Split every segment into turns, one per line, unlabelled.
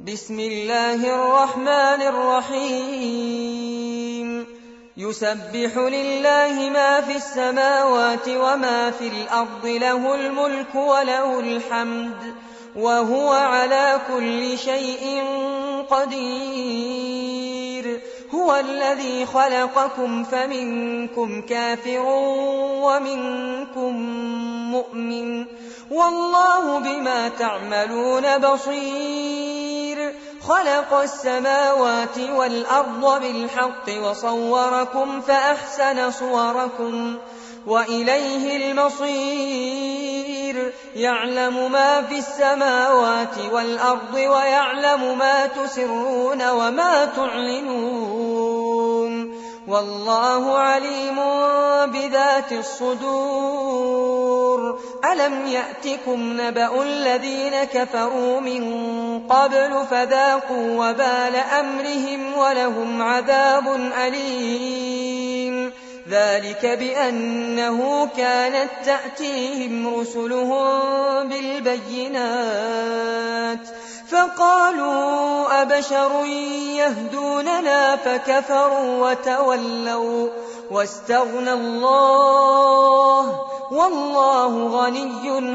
بسم الله الرحمن الرحيم يسبح لله ما في السماوات وما في الأرض له الملك وله الحمد وهو على كل شيء قدير هو الذي خلقكم فمنكم كافر ومنكم مؤمن والله بما تعملون بصير خلق السماوات والأرض بالحق وصوركم فأحسن صوركم وإليه المصير يعلم ما في السماوات والأرض ويعلم ما تسرون وما تعلنون والله عليم بذات الصدور ألم يأتكم نبأ الذين كفروا من قبل فذاقوا وبال أمرهم ولهم عذاب أليم ذلك بأنه كانت تأتيهم رسلهم بالبينات فقالوا أبشر يهدوننا فكفروا وتولوا واستغنى الله والله غني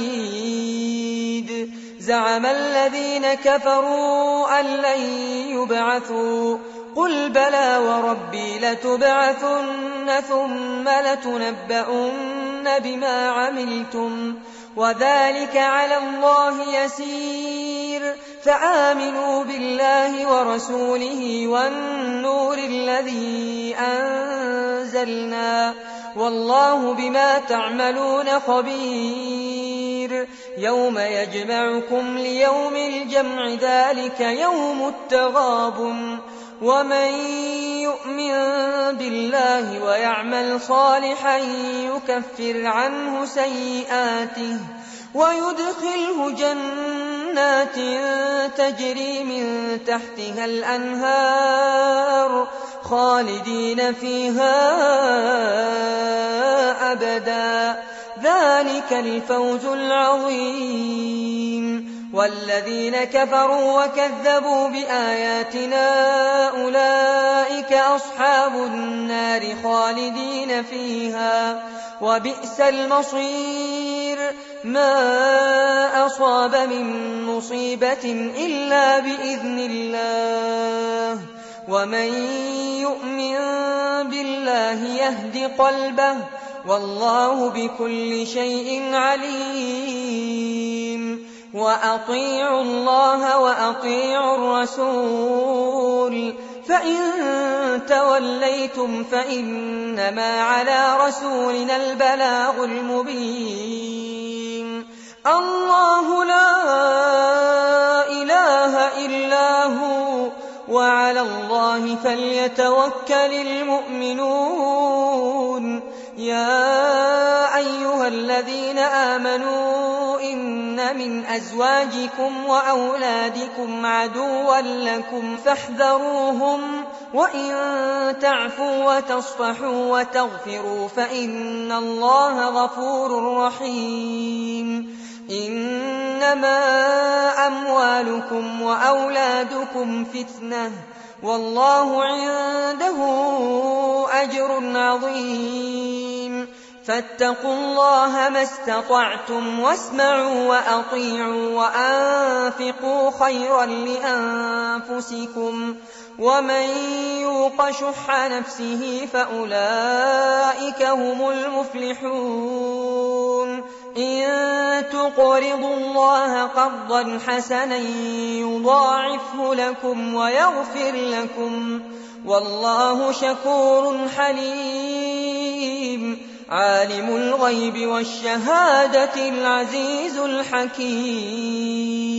حميد زعم الذين كفروا أن لن يبعثوا قل بلى وربي لتبعثن ثم لتنبؤن بما عملتم وذلك على الله يسير فآمنوا بالله ورسوله والنور الذي أنزلنا والله بما تعملون خبير يوم يجمعكم ليوم الجمع ذلك يوم التغابن ومن يؤمن بالله ويعمل صالحا يكفر عنه سيئاته ويدخله جنات تجري من تحتها الأنهار خالدين فيها أبدا ذلك الفوز العظيم والذين كفروا وكذبوا بآياتنا أولئك أصحاب النار خالدين فيها وبئس المصير ما أصاب من مصيبة إلا بإذن الله ومن يؤمن بالله يهد قلبه والله بكل شيء عليم وأطيعوا الله وأطيعوا الرسول فإن توليتم فإنما على رسولنا البلاغ المبين الله لا إله إلا هو وعلى الله فليتوكل المؤمنون يا أيها الذين آمنوا إن من أزواجكم وأولادكم عدوا لكم فاحذروهم وإن تعفوا وتصفحوا وتغفروا فإن الله غفور رحيم إنما أموالكم وأولادكم فتنة والله عنده أجر عظيم فاتقوا الله ما استطعتم واسمعوا وأطيعوا وأنفقوا خيرا لأنفسكم ومن يوق شح نفسه فأولئك هم المفلحون إن تقرضوا الله قرضا حسنا يضاعفه لكم ويغفر لكم والله شكور حليم عالم الغيب والشهادة العزيز الحكيم